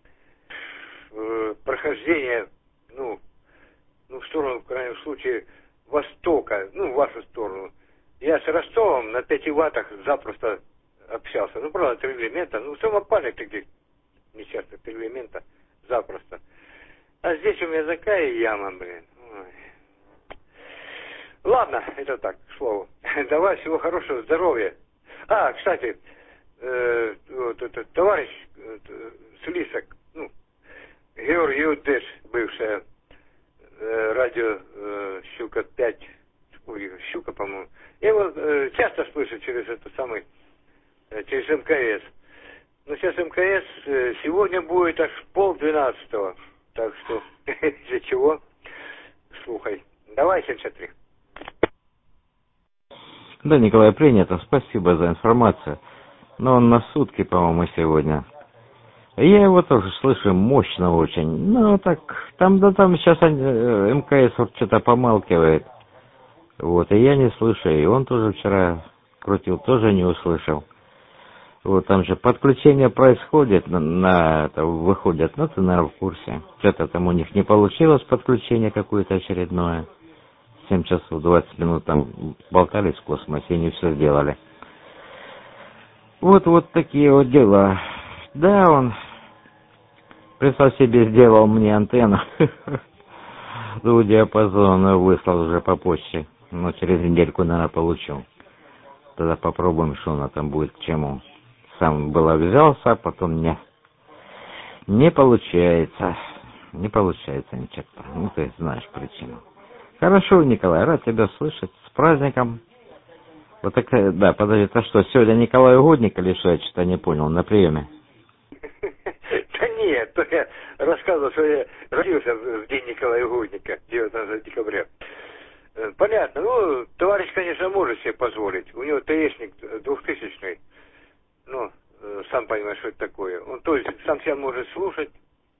э, прохождение, ну, ну, в сторону, в крайнем случае, востока, ну, в вашу сторону. Я с Ростовом на пяти ваттах запросто общался. Ну, правда, три элемента. Ну, самопальник таких несчастных три элемента запросто. А здесь у меня такая яма, блин. Ой. Ладно, это так, к слову. Давай, всего хорошего, здоровья. А, кстати, э, вот этот товарищ э, Слисок, ну, Георгий Удеш, бывшая э, радио э, Щука пять, ой, Щука, по-моему. Я его э, часто слышу через это самый, э, через МКС. Но сейчас МКС э, сегодня будет аж полдвенадцатого. Так что, из-за чего, слухай. Давай, семьдесят три. Да, Николай, принято. Спасибо за информацию. Но он на сутки, по-моему, сегодня. Я его тоже слышу мощно очень. Ну, так, там, да там сейчас э, МКС вот что-то помалкивает. Вот, и я не слышу, и он тоже вчера крутил, тоже не услышал. Вот, там же подключение происходит, на, на это выходят, ну, ты, наверное, в курсе. Что-то там у них не получилось, подключение какое-то очередное. семь часов двадцать минут там болтались в космосе и не все сделали. Вот, вот такие вот дела. Да, он, представь себе, сделал мне антенну. До диапазона выслал уже по почте. Ну, через недельку, наверное, получу. Тогда попробуем, что она там будет к чему. Сам было взялся, а потом не. Не получается. Не получается ничего. Ну, ты знаешь причину. Хорошо, Николай, рад тебя слышать. С праздником. Вот такая, да, подожди, это что, сегодня Николай Угодник или что, я что-то не понял, на приеме? Да нет, то я рассказывал, что я родился в день Николая Угодника, девятнадцатого декабря. Понятно, ну, товарищ, конечно, может себе позволить. У него ТСник двухтысячный. Ну, сам понимаешь, что это такое. Он, то есть, сам себя может слушать.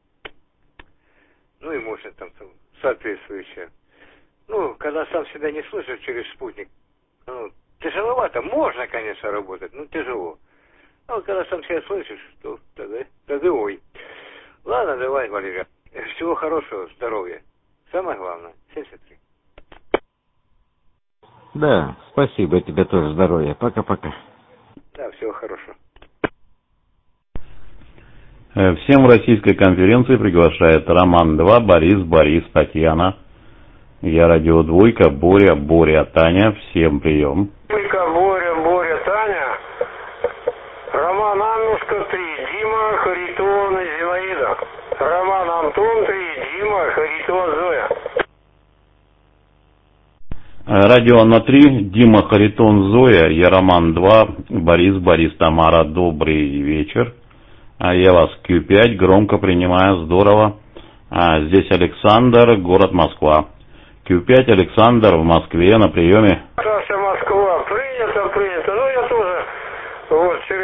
Ну, и может там, там соответствующее. Ну, когда сам себя не слышишь через спутник, ну, тяжеловато. Можно, конечно, работать, но тяжело. А вот когда сам себя слышишь, то тогда, тогда ой. Ладно, давай, Валерий. Всего хорошего, здоровья. Самое главное, семьдесят три. Да, спасибо, тебе тоже здоровья. Пока-пока. Да, всего хорошего. Всем в российской конференции приглашает Роман два, Борис, Борис, Татьяна. Я радио Двойка, Боря, Боря, Таня. Всем прием. Двойка, Боря, Боря, Таня. Роман Аннушка три, Дима, Харитон и Зинаида. Роман Антон три, Дима, Харитон, Зоя. Радио на три, Дима, Харитон, Зоя. Я Роман два, Борис, Борис, Тамара. Добрый вечер. Я вас кью пять, громко принимаю, здорово. Здесь Александр, город Москва. кью пять, Александр в Москве на приеме. Наша Москва, принято, принято. Ну, я тоже вот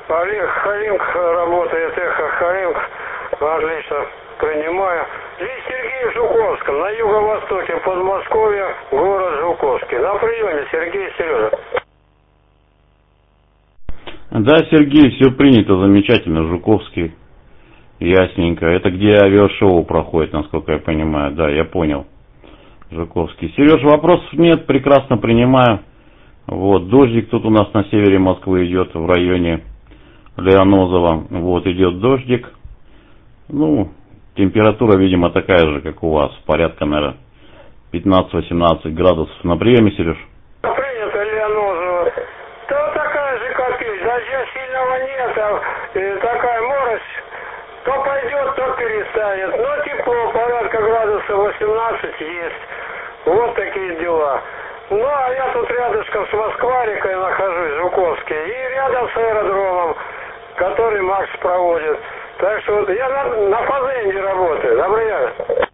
Олег Халинг работает, эхо Халинг, отлично принимаю. Здесь Сергей в Жуковском, на юго-востоке Подмосковья, город Жуковский. На приеме, Сергей, Сережа. Да, Сергей, все принято, замечательно, Жуковский, ясненько. Это где авиашоу проходит, насколько я понимаю, да, я понял. Жуковский. Сереж, вопросов нет, прекрасно принимаю. Вот, дождик тут у нас на севере Москвы идет, в районе Леонозово. Вот, идет дождик. Ну, температура, видимо, такая же, как у вас, порядка, наверное, пятнадцать-восемнадцать градусов. На приеме, Сереж? Принято, Леонозово. Да такая же копейка, дождя сильного нет, а э, такая морось. То пойдет, то перестанет. Но тепло, порядка градусов восемнадцать есть. Вот такие дела. Ну, а я тут рядышком с Москварикой нахожусь, Жуковский, и рядом с аэродромом, который Макс проводит. Так что вот я на, на Фазенде работаю. Добрый день.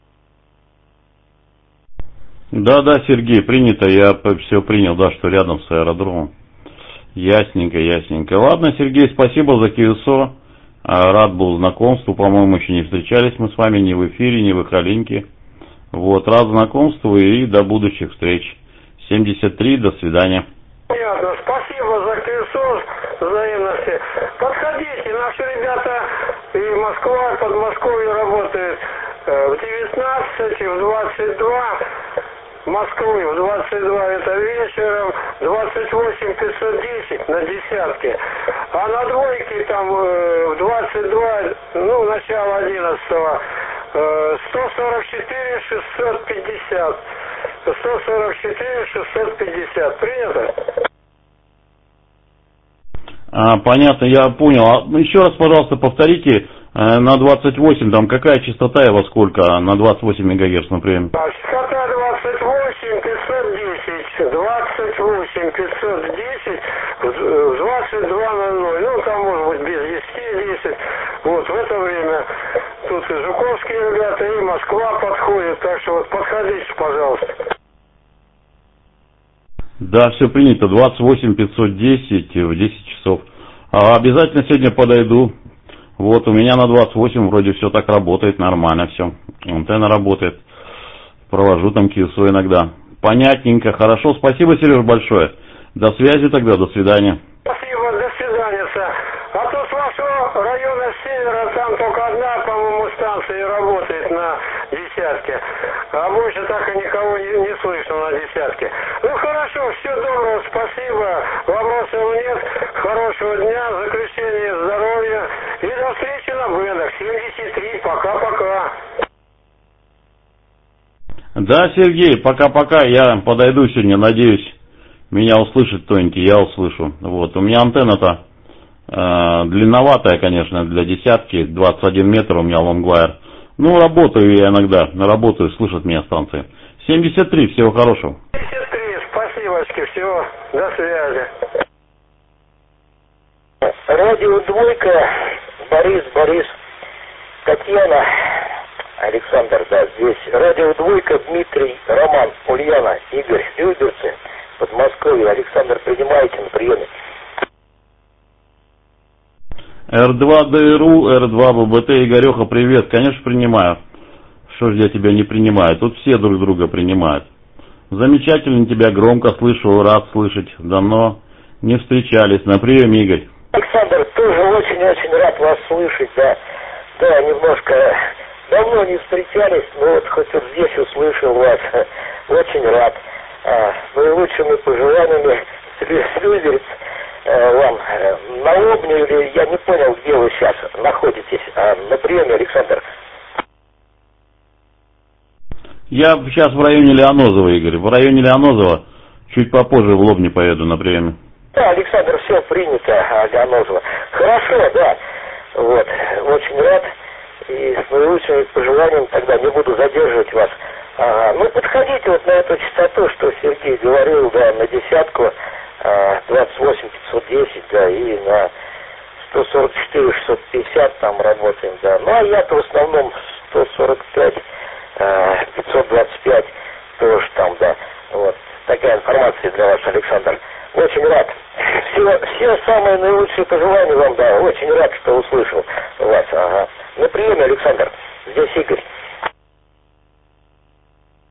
Да, да, Сергей, принято. Я все принял, да, что рядом с аэродромом. Ясненько, ясненько. Ладно, Сергей, спасибо за КСО. Рад был знакомству. По-моему, еще не встречались мы с вами ни в эфире, ни в Эхолинке. Вот, рад знакомству и до будущих встреч. семьдесят три, до свидания. Понятно, спасибо за КСО, взаимности. Подходите, наши ребята и Москва, Подмосковье работают в девятнадцать, в двадцать два, Москвы в двадцать два это вечером, двадцать восемь пятьсот десять на десятке, а на двойке там в двадцать два, ну, начало одиннадцатого, сто сорок четыре шестьсот пятьдесят. сто сорок четыре шестьсот пятьдесят. Принято? А, понятно, я понял. А, еще раз, пожалуйста, повторите, э, на двадцать восемь, там какая частота и во сколько? На двадцать восемь мегагерц, например. А, частота двадцать восемь пятьсот десять. двадцать восемь пятьсот десять в двадцать два ноль ноль. Ну, там может быть без десяти десять. Вот, в это время тут и Жуковские ребята, и Москва подходит. Так что вот подходите, пожалуйста. Да, все принято. двадцать восемь пятьсот десять в десять часов. А, обязательно сегодня подойду. Вот, у меня на двадцать восемь вроде все так работает, нормально все. Антенна работает. Провожу там КСО иногда. Понятненько, хорошо. Спасибо, Сереж, большое. До связи тогда, до свидания. Спасибо, до свидания. А то с вашего района севера там только одна, по-моему, станция работает на десятке. А больше так и никого не, не слышно на десятке. Ну хорошо, все доброго, спасибо. Вопросов нет. Хорошего дня, заключения здоровья. И до встречи на бендах. семьдесят три, пока-пока. Да, Сергей, пока-пока. Я подойду сегодня, надеюсь, меня услышит кто-нибудь, я услышу. Вот, у меня антенна-то э, длинноватая, конечно, для десятки, двадцать один метр у меня лонгвайр. Ну, работаю я иногда, работаю, слышат меня станции. семьдесят три, всего хорошего. семьдесят три, спасибочки, всего, до связи. Радио Двойка, Борис, Борис, Татьяна, Александр, да, здесь. Радио Двойка, Дмитрий, Роман, Ульяна, Игорь, Люберцы, Подмосковье. Александр, принимайте на приеме. эр два ДРУ, эр два ББТ, Игореха, привет. Конечно, принимаю. Что ж я тебя не принимаю? Тут все друг друга принимают. Замечательно тебя, громко слышу, рад слышать. Давно не встречались. На приеме, Игорь. Александр, тоже очень-очень рад вас слышать, да. Да, немножко давно не встречались, но вот хоть вот здесь услышал вас. Очень рад. А, наилучшими пожеланиями, Слюзерец, вам на Обне, или я не понял, где вы сейчас находитесь. А, на приеме, Александр. Я сейчас в районе Леонозова, Игорь. В районе Леонозова. Чуть попозже в Лобни поеду на приеме. Да, Александр, все принято, Леонозова. Хорошо, да. Вот, очень рад. И с наилучшими пожеланиями тогда не буду задерживать вас. А, ну, подходите вот на эту частоту, что Сергей говорил, да, на десятку, а, двадцать восемь пятьсот десять, да, и на сто сорок четыре шестьсот пятьдесят там работаем, да. Ну, а я-то в основном сто сорок пять пятьсот двадцать пять тоже там, да. Вот, такая информация для вас, Александр. Очень рад. Все, все самые наилучшие пожелания вам, да, вас, ага. На приеме, Александр. Здесь Игорь.